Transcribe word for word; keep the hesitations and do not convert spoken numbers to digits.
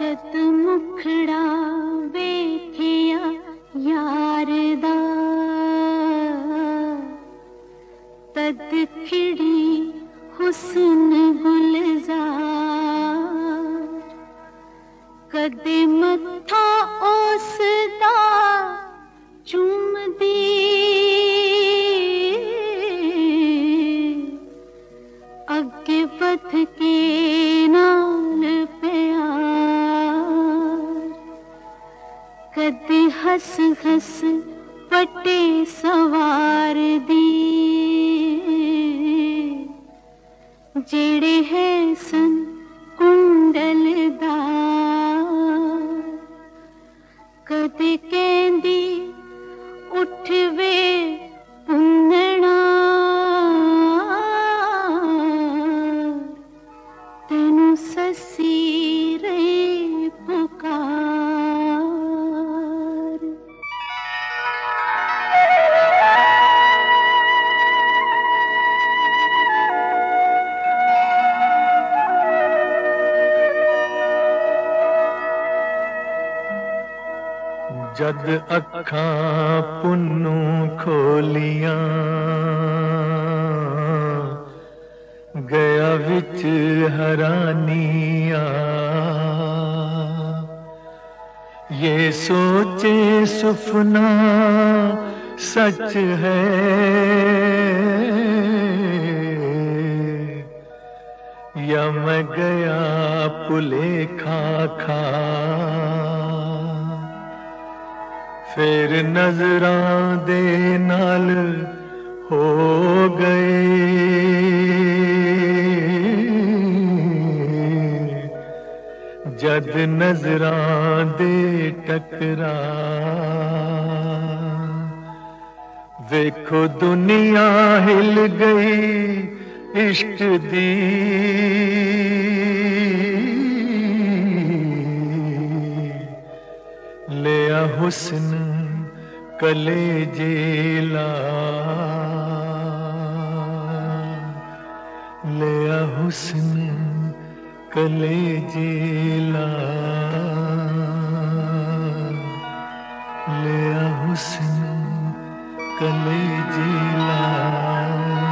जद मुखड़ा वेखिया यार दा तद खिड़ी हुस्न गुलजार कदे मत्था उसदा चुमदी अगे बध के नाल प्यार कदे हस हस पटे सवार दी जेड़े है सन कुंडलदार कदे कहंदी उठ वे पुन्नणा तेनू ससी रे पुकार। जद अखां पुन्नू खोलियां गया विच हरानिया ये सोचे सुफना सच है या मैं गया भुलेखा खा फिर नजरां दे नाल हो गए जद नजरां दे टकरा देखो दुनिया हिल गई इश्क दी लिया हुस्न कलेजे ला लिया हुस्न कलेजे ला लिया हुस्न कलेजे ला।